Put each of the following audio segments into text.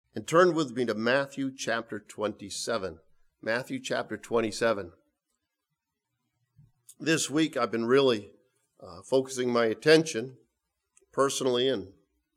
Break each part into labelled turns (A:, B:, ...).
A: And turn with me to Matthew chapter 27. Matthew chapter 27. This week I've been really focusing my attention personally and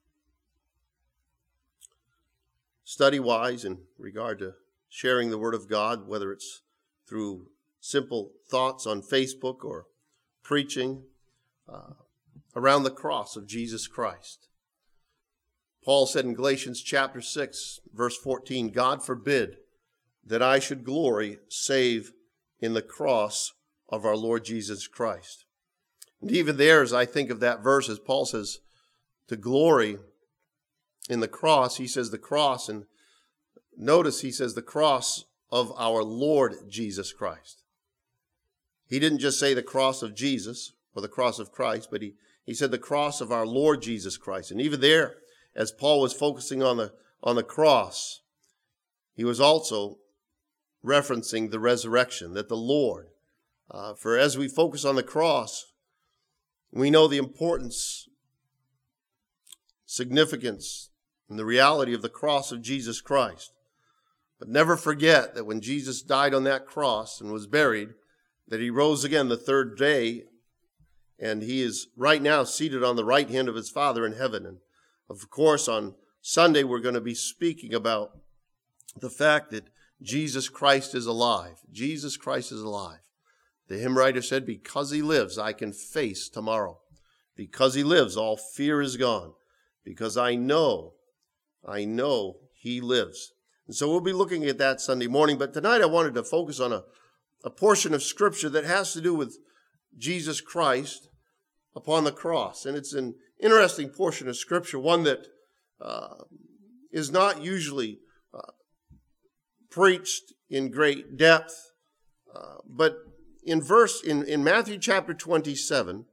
A: study-wise in regard to sharing the Word of God, whether it's through simple thoughts on Facebook or preaching around the cross of Jesus Christ. Paul said in Galatians chapter 6, verse 14, God forbid that I should glory save in the cross of our Lord Jesus Christ. And even there, as I think of that verse, as Paul says to glory in the cross, he says the cross, and notice he says the cross of our Lord Jesus Christ. He didn't just say the cross of Jesus or the cross of Christ, but he said the cross of our Lord Jesus Christ. And even there, as Paul was focusing on the cross, he was also referencing the resurrection, that the Lord, for as we focus on the cross, we know the importance, significance, and the reality of the cross of Jesus Christ. But never forget that when Jesus died on that cross and was buried, that he rose again the third day, and he is right now seated on the right hand of his Father in heaven. And of course, on Sunday, we're going to be speaking about the fact that Jesus Christ is alive. Jesus Christ is alive. The hymn writer said, because he lives, I can face tomorrow. Because he lives, all fear is gone. Because I know he lives. And so we'll be looking at that Sunday morning. But tonight I wanted to focus on a portion of Scripture that has to do with Jesus Christ upon the cross. And it's an interesting portion of Scripture, one that is not usually preached in great depth, but in Matthew chapter 27,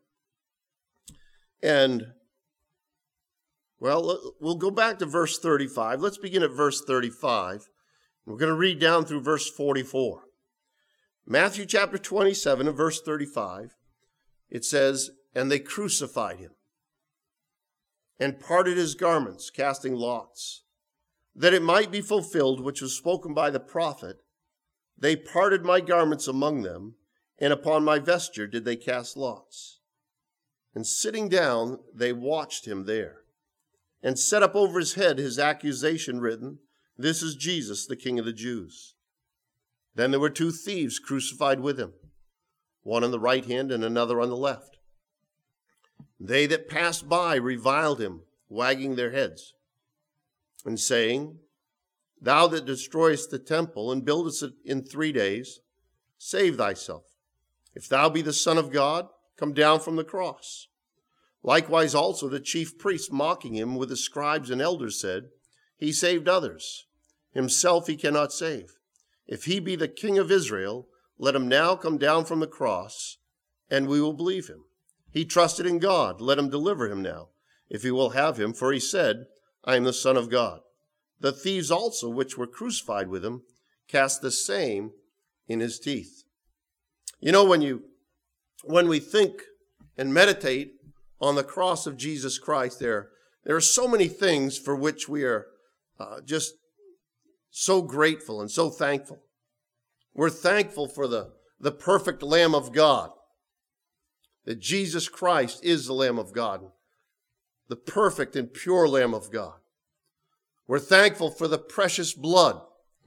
A: and we'll go back to verse 35. Let's begin at verse 35. We're going to read down through verse 44. Matthew chapter 27 and verse 35, it says, and they crucified him and parted his garments, casting lots, that it might be fulfilled which was spoken by the prophet, they parted my garments among them, and upon my vesture did they cast lots. And sitting down, they watched him there, and set up over his head his accusation written, this is Jesus, the King of the Jews. Then there were two thieves crucified with him, one on the right hand and another on the left. They that passed by reviled him, wagging their heads, and saying, thou that destroyest the temple and buildest it in 3 days, save thyself. If thou be the Son of God, come down from the cross. Likewise also the chief priests, mocking him with the scribes and elders, said, he saved others. Himself he cannot save. If he be the King of Israel, let him now come down from the cross, and we will believe him. He trusted in God. Let him deliver him now, if he will have him. For he said, I am the Son of God. The thieves also, which were crucified with him, cast the same in his teeth. You know, when we think and meditate on the cross of Jesus Christ, there are so many things for which we are just so grateful and so thankful. We're thankful for the perfect Lamb of God, that Jesus Christ is the Lamb of God, the perfect and pure Lamb of God. We're thankful for the precious blood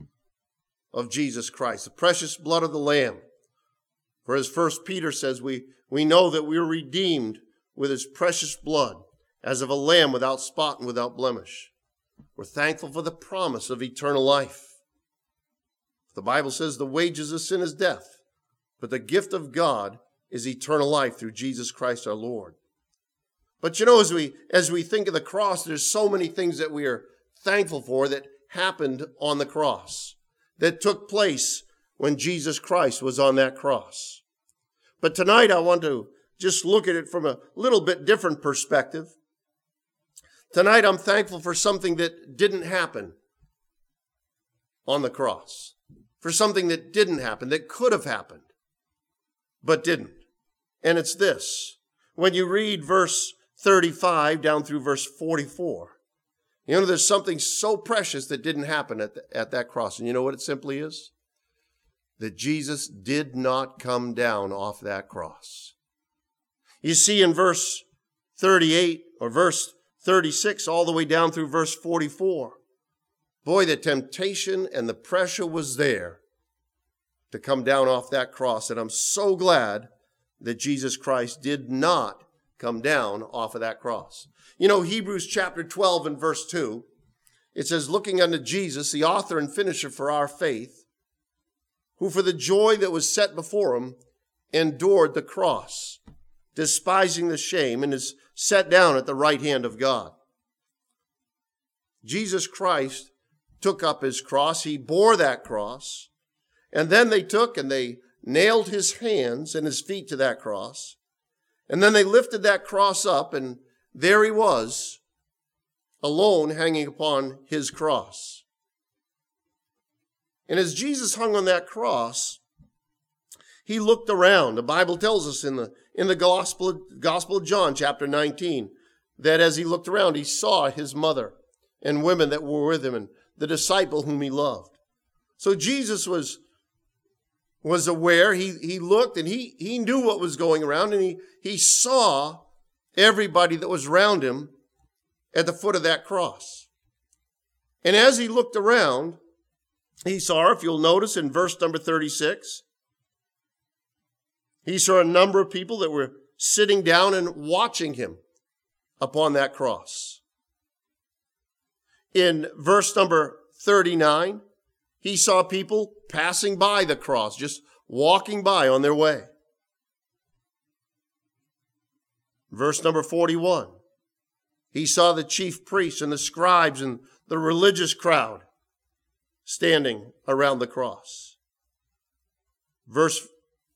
A: of Jesus Christ, the precious blood of the Lamb. For as 1 Peter says, we know that we are redeemed with his precious blood, as of a lamb without spot and without blemish. We're thankful for the promise of eternal life. The Bible says the wages of sin is death, but the gift of God is eternal life through Jesus Christ our Lord. But you know, as we think of the cross, there's so many things that we are thankful for that happened on the cross, that took place when Jesus Christ was on that cross. But tonight I want to just look at it from a little bit different perspective. Tonight I'm thankful for something that didn't happen on the cross, for something that didn't happen, that could have happened, but didn't. And it's this. When you read verse 35 down through verse 44, You know, there's something so precious that didn't happen at that cross. And you know what it simply is? That Jesus did not come down off that cross. You see in verse 38 or verse 36 all the way down through verse 44, boy, the temptation and the pressure was there to come down off that cross. And I'm so glad that Jesus Christ did not come down off of that cross. You know, Hebrews chapter 12 and verse 2, it says, looking unto Jesus, the author and finisher for our faith, who for the joy that was set before him endured the cross, despising the shame, and is set down at the right hand of God. Jesus Christ took up his cross. He bore that cross. And then they took and they nailed his hands and his feet to that cross. And then they lifted that cross up, and there he was, alone, hanging upon his cross. And as Jesus hung on that cross, he looked around. The Bible tells us in the Gospel of John, chapter 19, that as he looked around, he saw his mother and women that were with him and the disciple whom he loved. So Jesus was aware. He looked and he knew what was going around, and he saw everybody that was around him at the foot of that cross. And as he looked around, he saw, if you'll notice in verse number 36, he saw a number of people that were sitting down and watching him upon that cross. In verse number 39, he saw people passing by the cross, just walking by on their way. Verse number 41, he saw the chief priests and the scribes and the religious crowd standing around the cross. Verse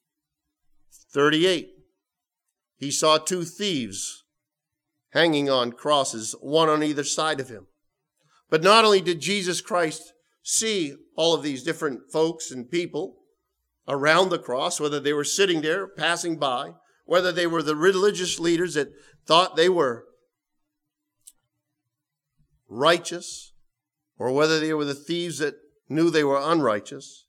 A: 38, he saw two thieves hanging on crosses, one on either side of him. But not only did Jesus Christ see all of these different folks and people around the cross, whether they were sitting there, passing by, whether they were the religious leaders that thought they were righteous, or whether they were the thieves that knew they were unrighteous.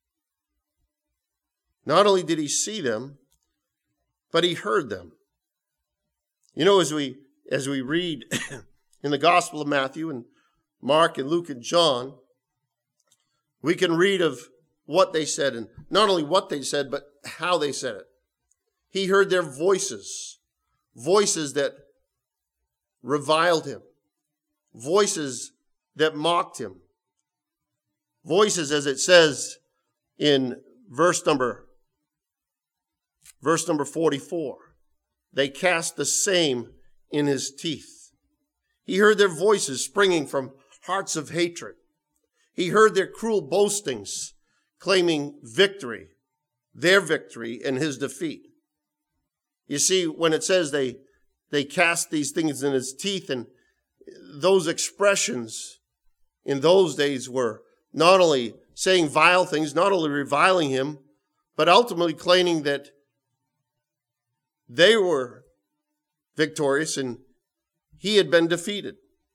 A: Not only did he see them, but he heard them. You know, as we read in the Gospel of Matthew and Mark and Luke and John, we can read of what they said, and not only what they said, but how they said it. He heard their voices that reviled him, voices that mocked him, voices, as it says in verse number 44, they cast the same in his teeth. He heard their voices springing from hearts of hatred. He heard their cruel boastings, claiming victory, their victory and his defeat. You see, when it says they cast these things in his teeth, and those expressions in those days were not only saying vile things, not only reviling him, but ultimately claiming that they were victorious and he had been defeated.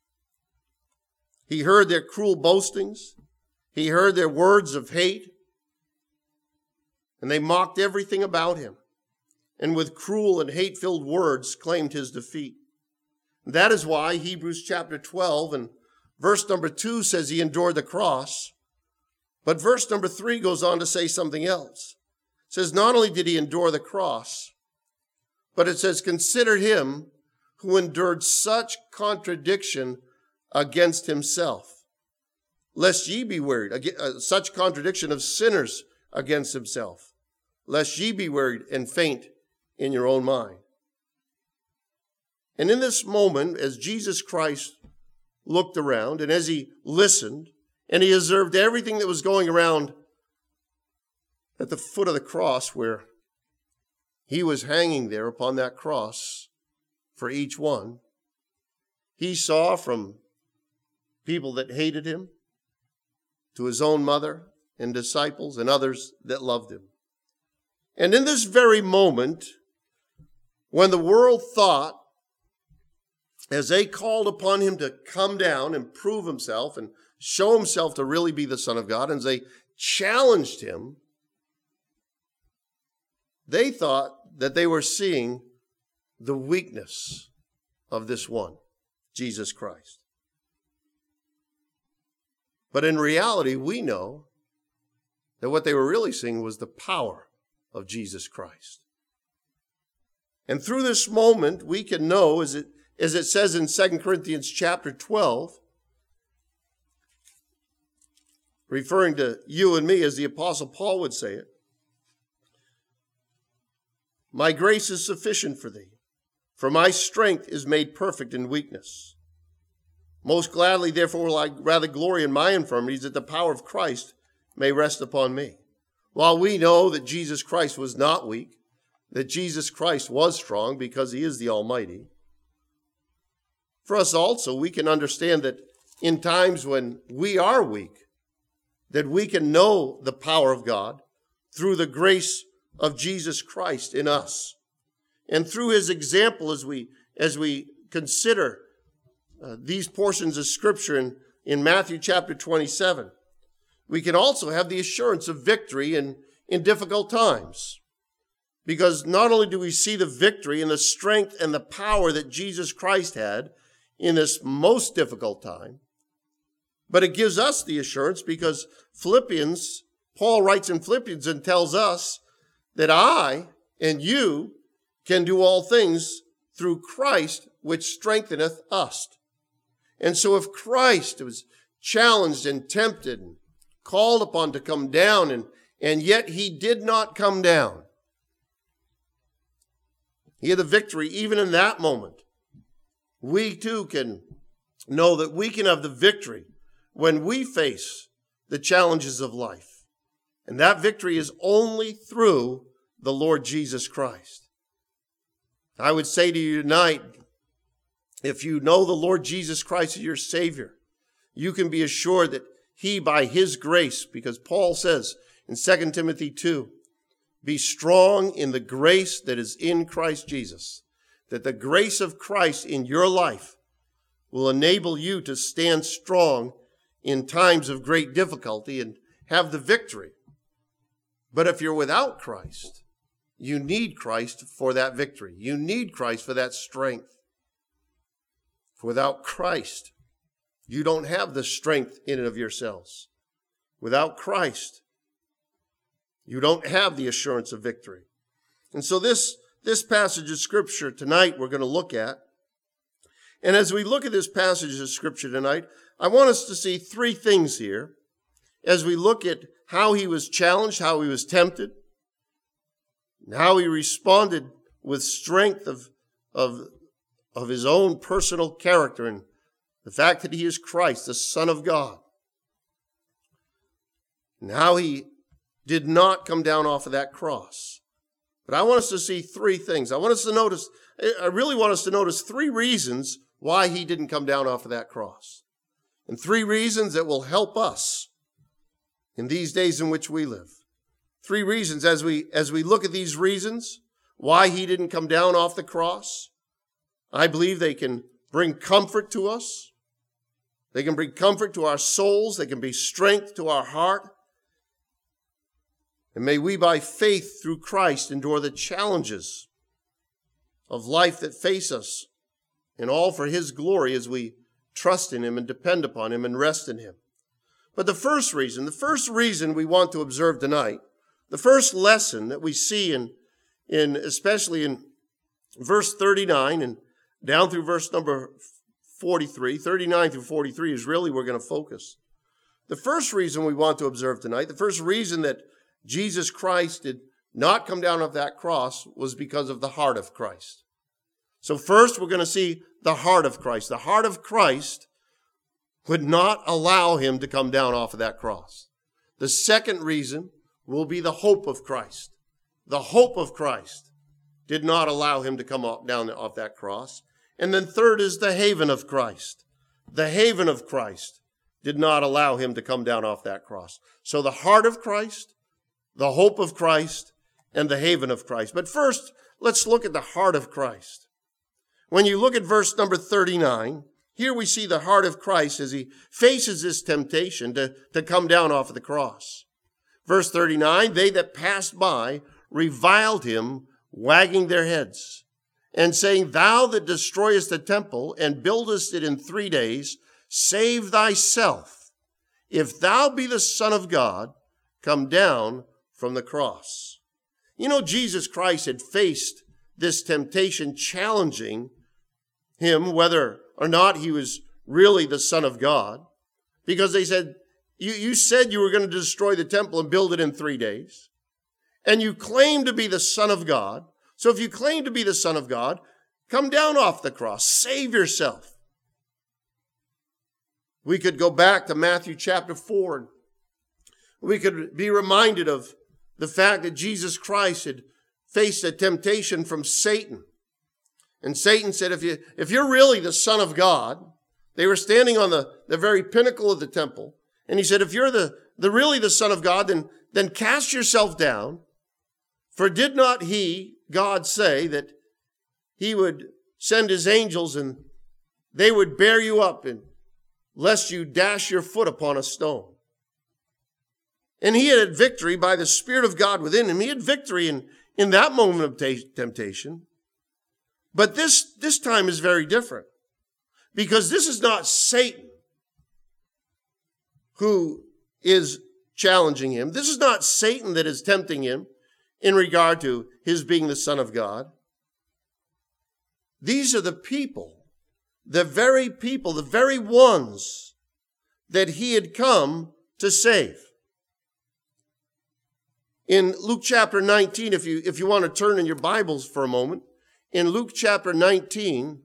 A: He heard their cruel boastings. He heard their words of hate. And they mocked everything about him, and with cruel and hate-filled words claimed his defeat. That is why Hebrews chapter 12 and verse number 2 says he endured the cross. But verse number 3 goes on to say something else. It says not only did he endure the cross, but it says, consider him who endured such contradiction against himself, lest ye be wearied, such contradiction of sinners against himself, lest ye be wearied and faint in your own mind. And in this moment, as Jesus Christ looked around and as he listened and he observed everything that was going around at the foot of the cross, where he was hanging there upon that cross for each one, he saw from people that hated him to his own mother and disciples and others that loved him. And in this very moment, when the world thought as they called upon him to come down and prove himself and show himself to really be the Son of God, and as they challenged him, they thought that they were seeing the weakness of this one, Jesus Christ. But in reality, we know that what they were really seeing was the power of Jesus Christ. And through this moment, we can know, as it says in 2 Corinthians chapter 12, referring to you and me as the Apostle Paul would say it, my grace is sufficient for thee, for my strength is made perfect in weakness. Most gladly, therefore, will I rather glory in my infirmities, that the power of Christ may rest upon me. While we know that Jesus Christ was not weak, that Jesus Christ was strong because he is the Almighty, for us also, we can understand that in times when we are weak, that we can know the power of God through the grace of Jesus Christ in us. And through his example, as we consider these portions of Scripture in Matthew chapter 27, we can also have the assurance of victory in difficult times. Because not only do we see the victory and the strength and the power that Jesus Christ had in this most difficult time, but it gives us the assurance because Paul writes in Philippians and tells us that I and you can do all things through Christ, which strengtheneth us. And so if Christ was challenged and tempted and called upon to come down, and yet he did not come down, he had the victory even in that moment, we too can know that we can have the victory when we face the challenges of life. And that victory is only through the Lord Jesus Christ. I would say to you tonight, if you know the Lord Jesus Christ as your Savior, you can be assured that he, by his grace, because Paul says in 2 Timothy 2, be strong in the grace that is in Christ Jesus, that the grace of Christ in your life will enable you to stand strong in times of great difficulty and have the victory. But if you're without Christ, you need Christ for that victory. You need Christ for that strength. Without Christ, you don't have the strength in and of yourselves. Without Christ, you don't have the assurance of victory. And so this passage of Scripture tonight we're going to look at. And as we look at this passage of Scripture tonight, I want us to see three things here as we look at how he was challenged, how he was tempted, and how he responded with strength of his own personal character and the fact that he is Christ, the Son of God, and how he did not come down off of that cross. But I want us to see three things. I really want us to notice three reasons why he didn't come down off of that cross. And three reasons that will help us in these days in which we live. Three reasons as we look at these reasons why he didn't come down off the cross. I believe they can bring comfort to us. They can bring comfort to our souls. They can be strength to our heart. And may we, by faith through Christ, endure the challenges of life that face us, and all for his glory as we trust in him and depend upon him and rest in him. But the first reason we want to observe tonight, the first lesson that we see especially in verse 39 and down through verse number 43, 39 through 43 is really where we're going to focus. The first reason we want to observe tonight, the first reason that Jesus Christ did not come down off that cross was because of the heart of Christ. So first we're going to see the heart of Christ. The heart of Christ would not allow him to come down off of that cross. The second reason will be the hope of Christ. The hope of Christ did not allow him to come down off that cross. And then third is the haven of Christ. The haven of Christ did not allow him to come down off that cross. So the heart of Christ, the hope of Christ, and the haven of Christ. But first, let's look at the heart of Christ. when you look at verse number 39, here we see the heart of Christ as he faces this temptation to come down off of the cross. Verse 39, they that passed by reviled him, wagging their heads, and saying, thou that destroyest the temple and buildest it in 3 days, save thyself. If thou be the Son of God, come down from the cross. You know, Jesus Christ had faced this temptation, challenging him whether or not he was really the Son of God, because they said, you said you were going to destroy the temple and build it in 3 days, and you claim to be the Son of God. So if you claim to be the Son of God, come down off the cross, save yourself. We could go back to Matthew chapter 4. We could be reminded of the fact that Jesus Christ had faced a temptation from Satan. And Satan said, if you're really the Son of God, they were standing on the very pinnacle of the temple. And he said, if you're really the Son of God, then cast yourself down. For did not he, God, say that he would send his angels and they would bear you up, and lest you dash your foot upon a stone? And he had victory by the Spirit of God within him. He had victory in that moment of temptation. But this time is very different, because this is not Satan who is challenging him. This is not Satan that is tempting him in regard to his being the Son of God. These are the very ones that he had come to save. In Luke chapter 19, if you want to turn in your Bibles for a moment, in Luke chapter 19,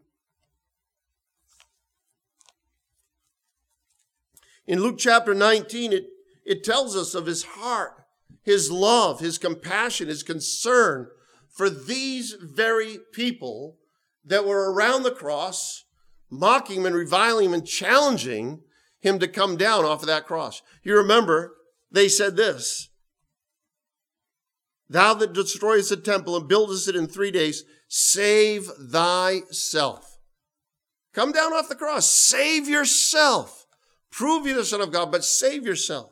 A: it tells us of his heart, his love, his compassion, his concern for these very people that were around the cross, mocking him and reviling him and challenging him to come down off of that cross. You remember, they said this, thou that destroyest the temple and buildest it in 3 days, save thyself. Come down off the cross. Save yourself. Prove you're the Son of God, but save yourself.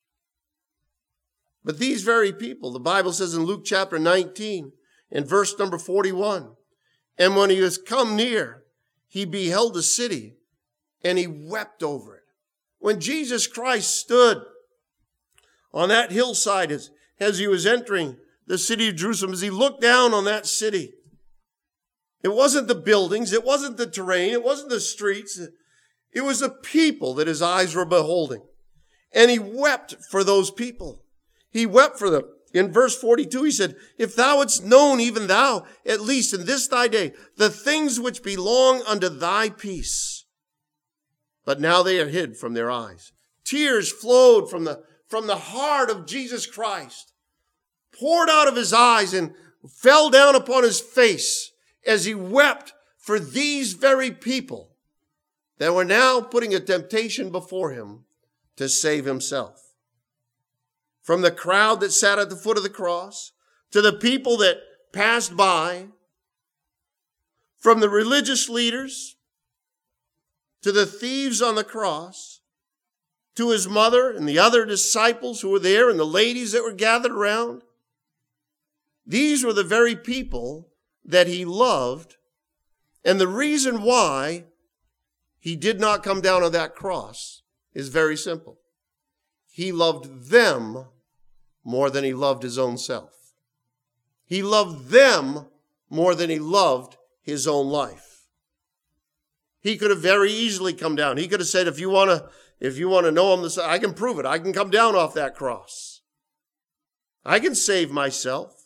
A: But these very people, the Bible says in Luke chapter 19, in verse number 41, and when he was come near, he beheld the city, and he wept over it. When Jesus Christ stood on that hillside as he was entering the city of Jerusalem, as he looked down on that city, it wasn't the buildings, it wasn't the terrain, it wasn't the streets, it was the people that his eyes were beholding. And he wept for those people. He wept for them. In verse 42, he said, if thou hadst known, even thou, at least in this thy day, the things which belong unto thy peace. But now they are hid from their eyes. Tears flowed from the heart of Jesus Christ, poured out of his eyes and fell down upon his face as he wept for these very people that were now putting a temptation before him to save himself. From the crowd that sat at the foot of the cross, to the people that passed by, from the religious leaders, to the thieves on the cross, to his mother and the other disciples who were there and the ladies that were gathered around. These were the very people that he loved. And the reason why he did not come down on that cross is very simple. He loved them more than he loved his own self. He loved them more than he loved his own life. He could have very easily come down. He could have said, if you want to know him, I can prove it. I can come down off that cross. I can save myself.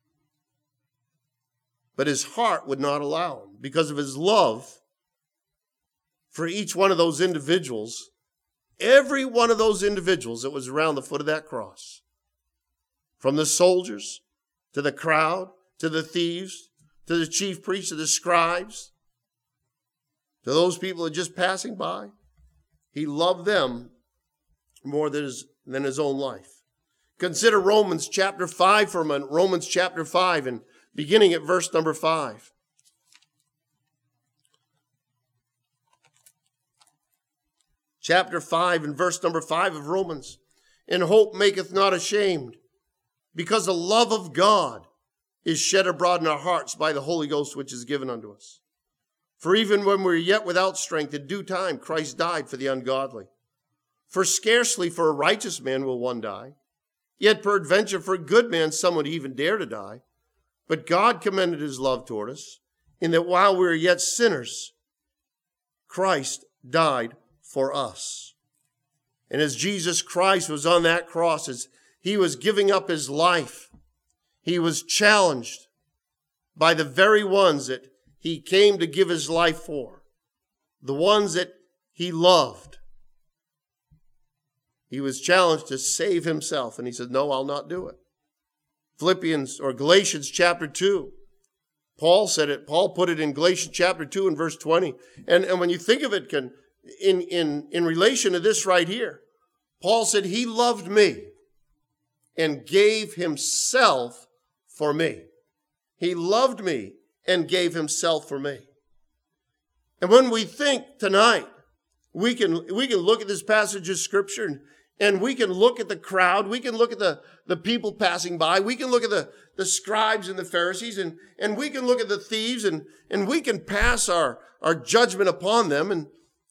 A: But his heart would not allow him because of his love for each one of those individuals. Every one of those individuals that was around the foot of that cross. From the soldiers, to the crowd, to the thieves, to the chief priests, to the scribes, to those people that are just passing by. He loved them more than his own life. Consider Romans chapter 5 for a moment. Romans chapter 5 and beginning at verse number 5. chapter 5 and verse number 5 of Romans. And hope maketh not ashamed, because the love of God is shed abroad in our hearts by the Holy Ghost which is given unto us. For even when we were yet without strength, in due time Christ died for the ungodly. For scarcely for a righteous man will one die, yet peradventure for a good man some would even dare to die. But God commended his love toward us, in that while we were yet sinners, Christ died for us. And as Jesus Christ was on that cross, as he was giving up his life, he was challenged by the very ones that he came to give his life for, the ones that he loved. He was challenged to save himself, and he said, no, I'll not do it. Galatians chapter 2. Paul said it. Paul put it in Galatians chapter 2 and verse 20. And when you think of it in relation to this right here, Paul said, he loved me and gave himself for me. He loved me and gave himself for me. And when we think tonight, we can look at this passage of Scripture and we can look at the crowd. We can look at the people passing by. We can look at the scribes and the Pharisees, and we can look at the thieves, and we can pass our judgment upon them.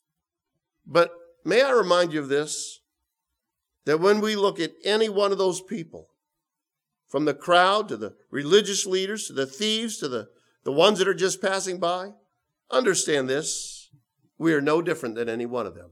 A: But may I remind you of this, that when we look at any one of those people, from the crowd to the religious leaders to the thieves to the ones that are just passing by, understand this, we are no different than any one of them.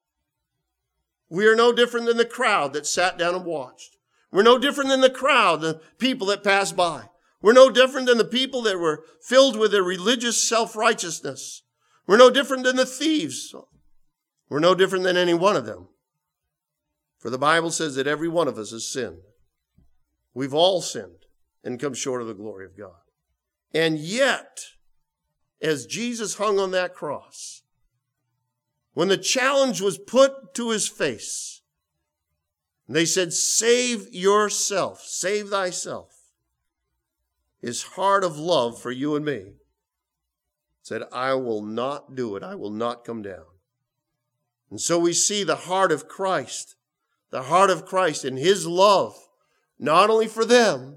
A: We are no different than the crowd that sat down and watched. We're no different than the crowd, the people that passed by. We're no different than the people that were filled with their religious self-righteousness. We're no different than the thieves. We're no different than any one of them. For the Bible says that every one of us has sinned. We've all sinned and come short of the glory of God. And yet, as Jesus hung on that cross, when the challenge was put to his face, they said, save yourself, save thyself. His heart of love for you and me said, I will not do it. I will not come down. And so we see the heart of Christ and his love, not only for them,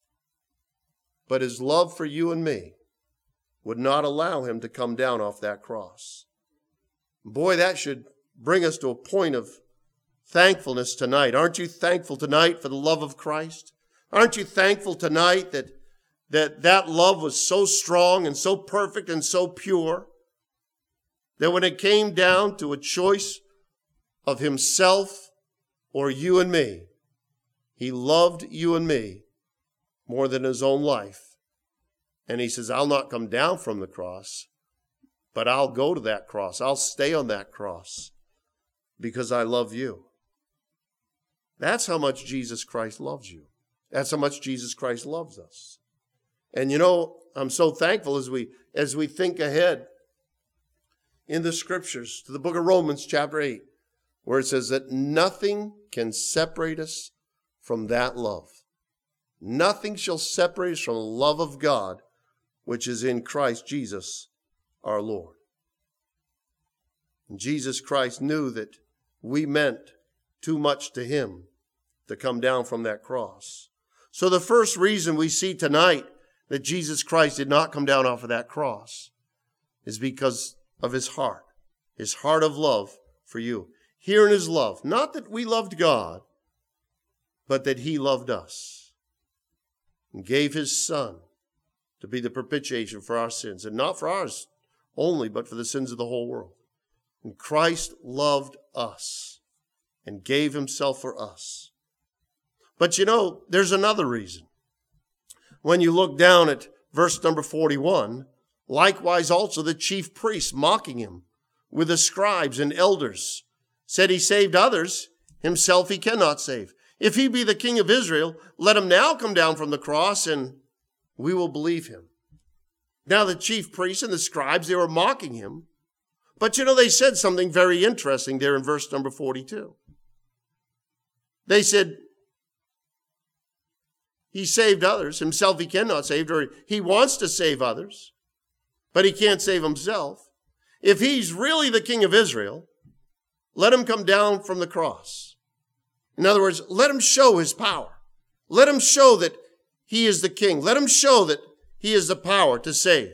A: but his love for you and me would not allow him to come down off that cross. Boy, that should bring us to a point of thankfulness tonight. Aren't you thankful tonight for the love of Christ? Aren't you thankful tonight that love was so strong and so perfect and so pure that when it came down to a choice of himself or you and me, he loved you and me more than his own life. And he says, I'll not come down from the cross, but I'll go to that cross. I'll stay on that cross because I love you. That's how much Jesus Christ loves you. That's how much Jesus Christ loves us. And you know, I'm so thankful as we think ahead in the Scriptures to the book of Romans chapter 8, where it says that nothing can separate us from that love. Nothing shall separate us from the love of God, which is in Christ Jesus our Lord. And Jesus Christ knew that we meant too much to him to come down from that cross. So the first reason we see tonight that Jesus Christ did not come down off of that cross is because of his heart of love for you. Here in his love, not that we loved God, but that he loved us and gave his Son to be the propitiation for our sins, and not for ours only, but for the sins of the whole world. And Christ loved us and gave himself for us. But you know, there's another reason. When you look down at verse number 41, likewise also the chief priests mocking him with the scribes and elders said he saved others, himself he cannot save. If he be the King of Israel, let him now come down from the cross and we will believe him. Now the chief priests and the scribes, they were mocking him. But you know, they said something very interesting there in verse number 42. They said, he saved others, himself he cannot save, or he wants to save others, but he can't save himself. If he's really the King of Israel, let him come down from the cross. In other words, let him show his power. Let him show that he is the king. Let him show that he has the power to save.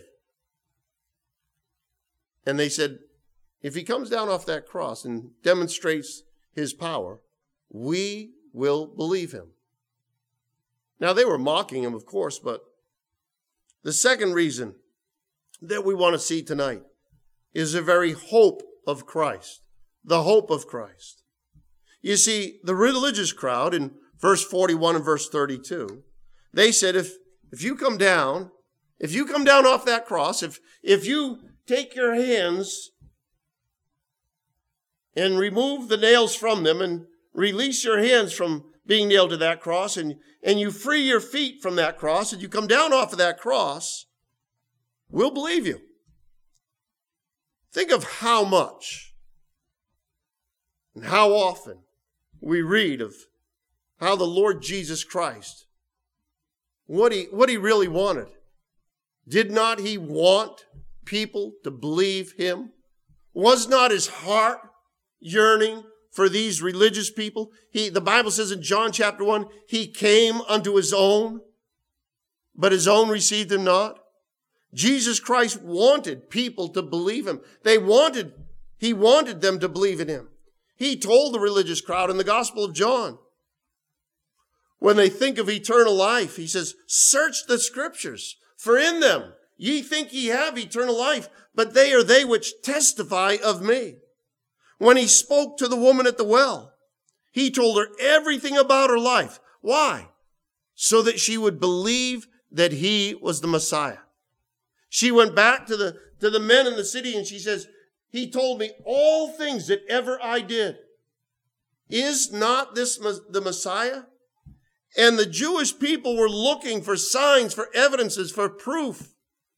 A: And they said, if he comes down off that cross and demonstrates his power, we will believe him. Now, they were mocking him, of course, but the second reason that we want to see tonight is the very hope of Christ, the hope of Christ. You see, the religious crowd in verse 41 and verse 32, they said, if you come down off that cross, if you take your hands and remove the nails from them and release your hands from being nailed to that cross, and you free your feet from that cross, and you come down off of that cross, we'll believe you. Think of how much and how often we read of how the Lord Jesus Christ, what he really wanted. Did not he want people to believe him? Was not his heart yearning for these religious people? The Bible says in John chapter 1, he came unto his own, but his own received him not. Jesus Christ wanted people to believe him. He wanted them to believe in him. He told the religious crowd in the Gospel of John, when they think of eternal life, he says, search the scriptures, for in them ye think ye have eternal life, but they are they which testify of me. When he spoke to the woman at the well, he told her everything about her life. Why? So that she would believe that he was the Messiah. She went back to the men in the city and she says, he told me all things that ever I did. Is not this the Messiah? And the Jewish people were looking for signs, for evidences, for proof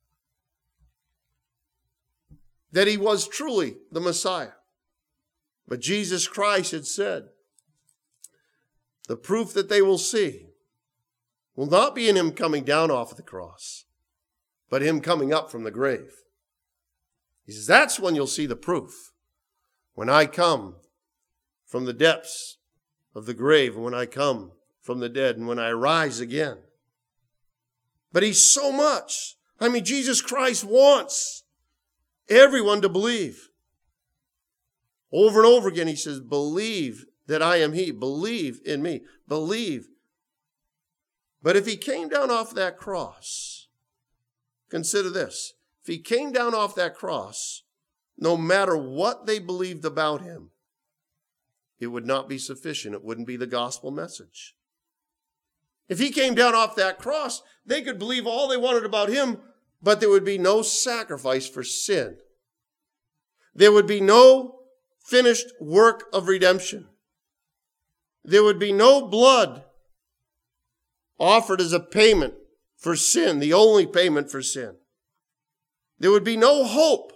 A: that he was truly the Messiah. But Jesus Christ had said, the proof that they will see will not be in him coming down off of the cross, but him coming up from the grave. He says, that's when you'll see the proof. When I come from the depths of the grave, and when I come from the dead, and when I rise again. But he's so much. Jesus Christ wants everyone to believe. Over and over again, he says, believe that I am he. Believe in me. Believe. But if he came down off that cross, consider this. If he came down off that cross, no matter what they believed about him, it would not be sufficient. It wouldn't be the gospel message. If he came down off that cross, they could believe all they wanted about him, but there would be no sacrifice for sin. There would be no finished work of redemption. There would be no blood offered as a payment for sin, the only payment for sin. There would be no hope,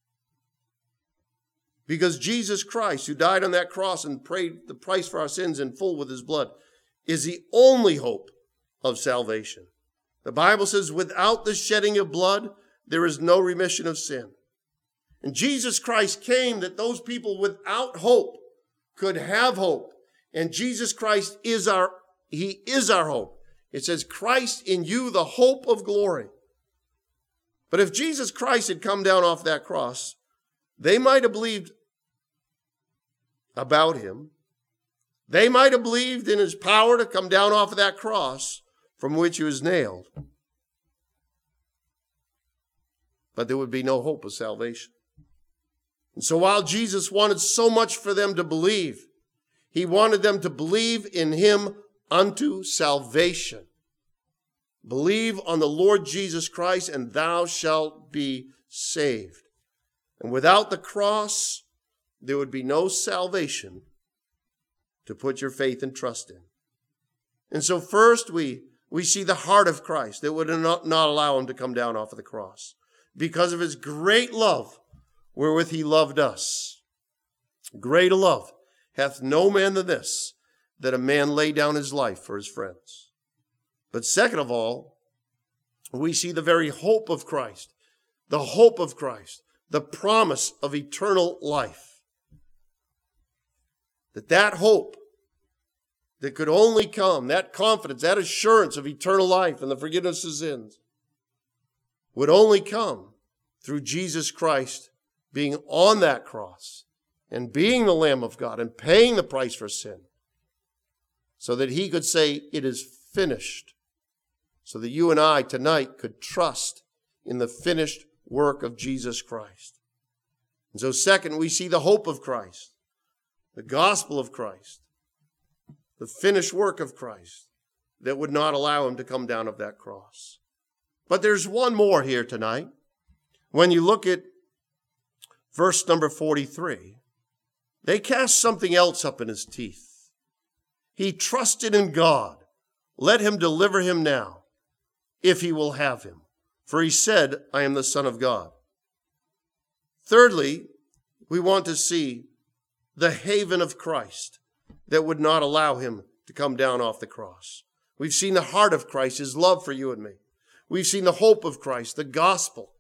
A: because Jesus Christ, who died on that cross and paid the price for our sins in full with his blood, is the only hope of salvation. The Bible says, without the shedding of blood, there is no remission of sin. And Jesus Christ came that those people without hope could have hope. And Jesus Christ is he is our hope. It says, Christ in you, the hope of glory. But if Jesus Christ had come down off that cross, they might have believed about him. They might have believed in his power to come down off of that cross from which he was nailed. But there would be no hope of salvation. And so while Jesus wanted so much for them to believe, he wanted them to believe in him unto salvation. Believe on the Lord Jesus Christ, and thou shalt be saved. And without the cross, there would be no salvation to put your faith and trust in. And so first we see the heart of Christ that would not allow him to come down off of the cross, because of his great love wherewith he loved us. Greater love hath no man than this, that a man lay down his life for his friends. But second of all, we see the very hope of Christ, the hope of Christ, the promise of eternal life. that hope that could only come, that confidence, that assurance of eternal life and the forgiveness of sins, would only come through Jesus Christ being on that cross and being the Lamb of God and paying the price for sin, so that he could say, "It is finished," so that you and I tonight could trust in the finished work of Jesus Christ. And so second, we see the hope of Christ, the gospel of Christ, the finished work of Christ that would not allow him to come down off that cross. But there's one more here tonight. When you look at verse number 43, they cast something else up in his teeth. He trusted in God. Let him deliver him now, if he will have him. For he said, "I am the Son of God." Thirdly, we want to see the haven of Christ that would not allow him to come down off the cross. We've seen the heart of Christ, his love for you and me. We've seen the hope of Christ, the gospel.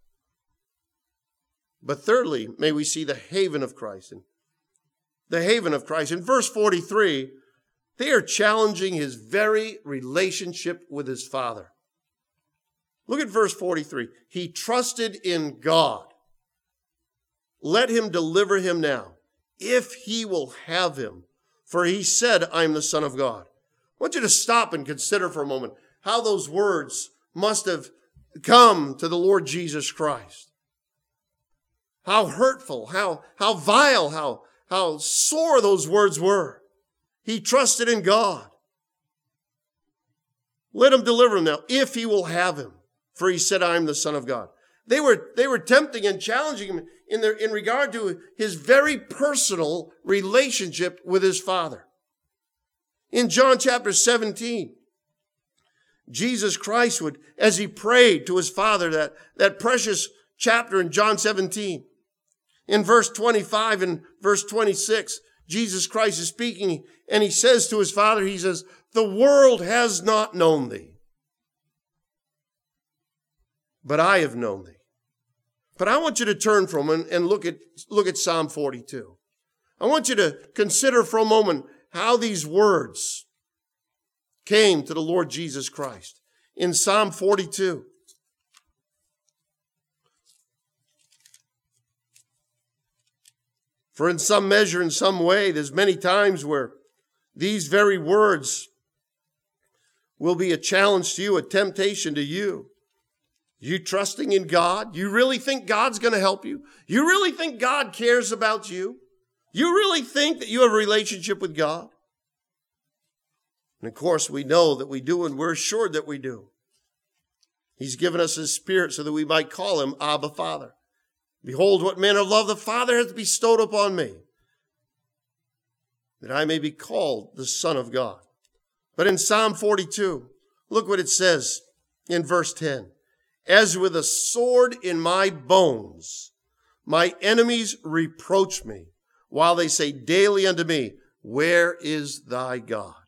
A: But thirdly, may we see the haven of Christ. And the haven of Christ. In verse 43, they are challenging his very relationship with his Father. Look at verse 43. He trusted in God. Let him deliver him now, if he will have him. For he said, "I am the Son of God." I want you to stop and consider for a moment how those words must have come to the Lord Jesus Christ. How hurtful, how vile, how sore those words were. He trusted in God. Let him deliver him now, if he will have him. For he said, "I am the Son of God." They were tempting and challenging him in regard to his very personal relationship with his Father. In John chapter 17, Jesus Christ would, as he prayed to his Father, that precious chapter in John 17, in verse 25 and verse 26, Jesus Christ is speaking, and he says to his Father, he says, "The world has not known thee, but I have known thee." But I want you to turn from him and look at Psalm 42. I want you to consider for a moment how these words came to the Lord Jesus Christ. In Psalm 42, for in some measure, in some way, there's many times where these very words will be a challenge to you, a temptation to you. You trusting in God? You really think God's going to help you? You really think God cares about you? You really think that you have a relationship with God? And of course, we know that we do, and we're assured that we do. He's given us his Spirit so that we might call him Abba, Father. Behold, what manner of love the Father hath bestowed upon me, that I may be called the Son of God. But in Psalm 42, look what it says in verse 10. "As with a sword in my bones, my enemies reproach me, while they say daily unto me, Where is thy God?"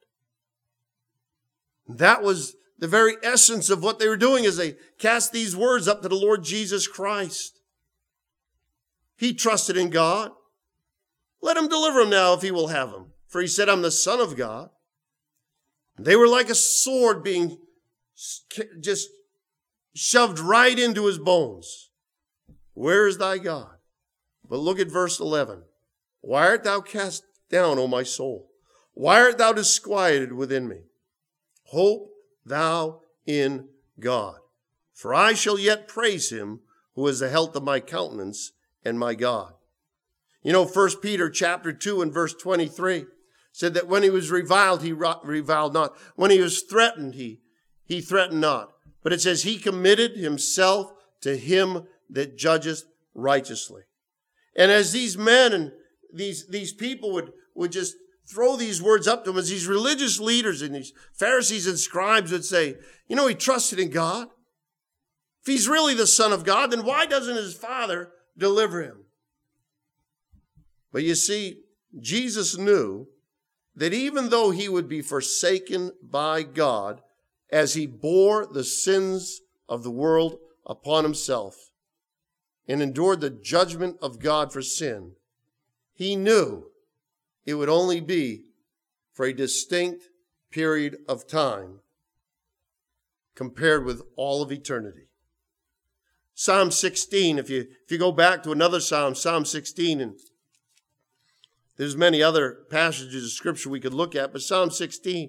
A: That was the very essence of what they were doing as they cast these words up to the Lord Jesus Christ. He trusted in God. Let him deliver him now, if he will have him. For he said, "I'm the Son of God." They were like a sword being just shoved right into his bones. Where is thy God? But look at verse 11. "Why art thou cast down, O my soul? Why art thou disquieted within me? Hope thou in God. For I shall yet praise him, who is the health of my countenance and my God." You know, 1 Peter chapter 2 and verse 23 said that when he was reviled, he reviled not. When he was threatened, he threatened not. But it says he committed himself to him that judgeth righteously. And as these men and these people would just throw these words up to him, as these religious leaders and these Pharisees and scribes would say, you know, he trusted in God. If he's really the Son of God, then why doesn't his Father deliver him? But you see, Jesus knew that even though he would be forsaken by God, as he bore the sins of the world upon himself and endured the judgment of God for sin, he knew it would only be for a distinct period of time compared with all of eternity. Psalm 16, if you go back to another Psalm, Psalm 16, and there's many other passages of Scripture we could look at, but Psalm 16,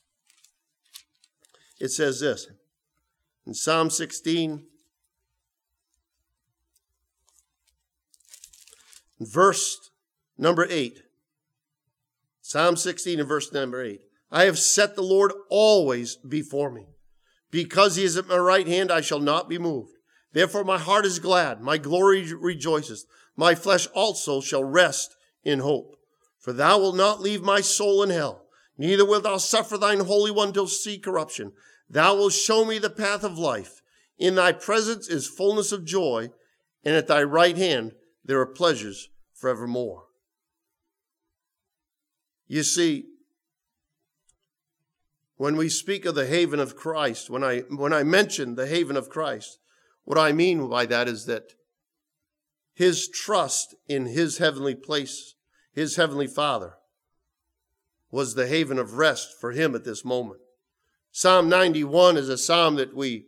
A: it says this. In Psalm 16, verse number 8. Psalm 16 and verse number 8. I have set the Lord always before me. Because he is at my right hand, I shall not be moved. Therefore my heart is glad, my glory rejoices. My flesh also shall rest in hope. For thou wilt not leave my soul in hell, neither wilt thou suffer thine Holy One to see corruption. Thou wilt show me the path of life. In thy presence is fullness of joy, and at thy right hand there are pleasures forevermore. You see, when we speak of the haven of Christ, when I mention the haven of Christ, what I mean by that is that his trust in his heavenly place, his heavenly Father, was the haven of rest for him at this moment. Psalm 91 is a psalm that we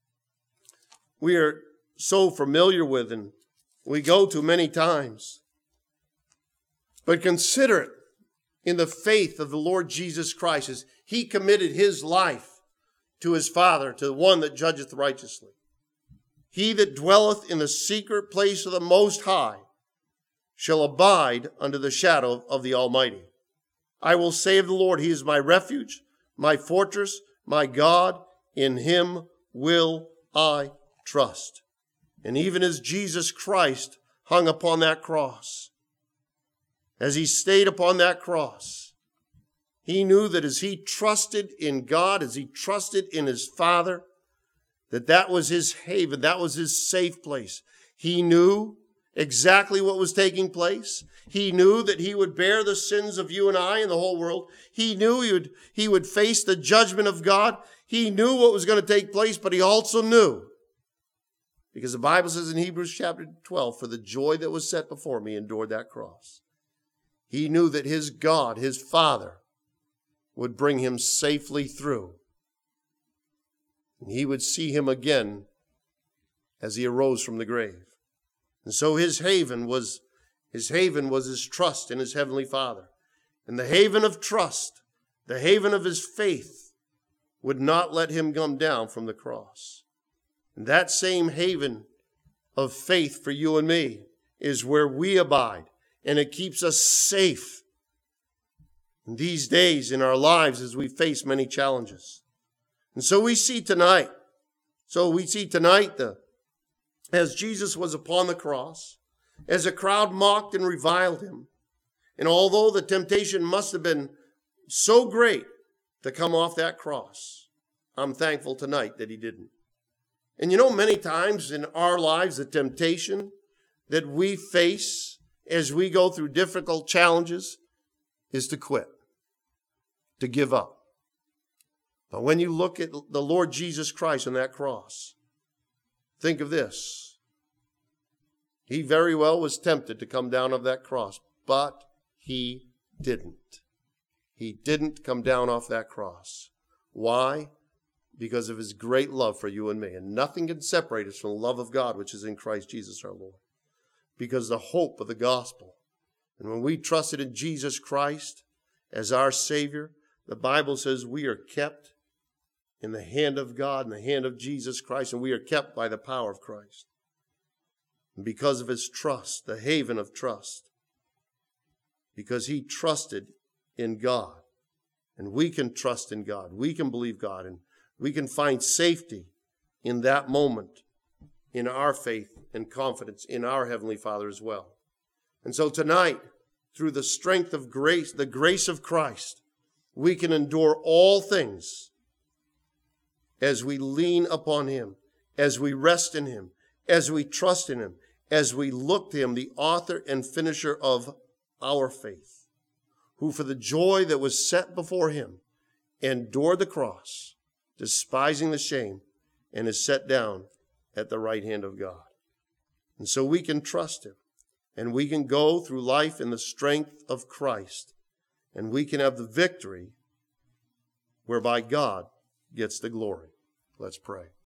A: are so familiar with and we go to many times. But consider it in the faith of the Lord Jesus Christ as he committed his life to his Father, to the one that judgeth righteously. He that dwelleth in the secret place of the Most High shall abide under the shadow of the Almighty. I will say of the Lord, he is my refuge, my fortress, my God, in him will I trust. And even as Jesus Christ hung upon that cross, as he stayed upon that cross, he knew that as he trusted in God, as he trusted in his Father, that was his haven, that was his safe place. He knew exactly what was taking place. He knew that he would bear the sins of you and I and the whole world. He knew he would face the judgment of God. He knew what was going to take place, but he also knew, because the Bible says in Hebrews chapter 12, for the joy that was set before me endured that cross. He knew that his God, his Father, would bring him safely through. And he would see him again as he arose from the grave. And so his haven was his trust in his heavenly Father. And the haven of trust, the haven of his faith, would not let him come down from the cross. And that same haven of faith for you and me is where we abide. And it keeps us safe in these days in our lives as we face many challenges. And so we see tonight, as Jesus was upon the cross, as a crowd mocked and reviled him, and although the temptation must have been so great to come off that cross, I'm thankful tonight that he didn't. And you know, many times in our lives, the temptation that we face as we go through difficult challenges is to quit, to give up. But when you look at the Lord Jesus Christ on that cross, think of this. He very well was tempted to come down off that cross, but he didn't. He didn't come down off that cross. Why? Because of his great love for you and me. And nothing can separate us from the love of God, which is in Christ Jesus our Lord. Because the hope of the gospel. And when we trusted in Jesus Christ as our Savior, the Bible says we are kept in the hand of God, in the hand of Jesus Christ, and we are kept by the power of Christ. And because of his trust, the haven of trust, because he trusted in God, and we can trust in God, we can believe God, and we can find safety in that moment, in our faith and confidence in our Heavenly Father as well. And so tonight, through the strength of grace, the grace of Christ, we can endure all things as we lean upon him, as we rest in him, as we trust in him, as we look to him, the author and finisher of our faith, who for the joy that was set before him endured the cross, despising the shame, and is set down at the right hand of God. And so we can trust him. and we can go through life in the strength of Christ, and we can have the victory whereby God gets the glory. Let's pray.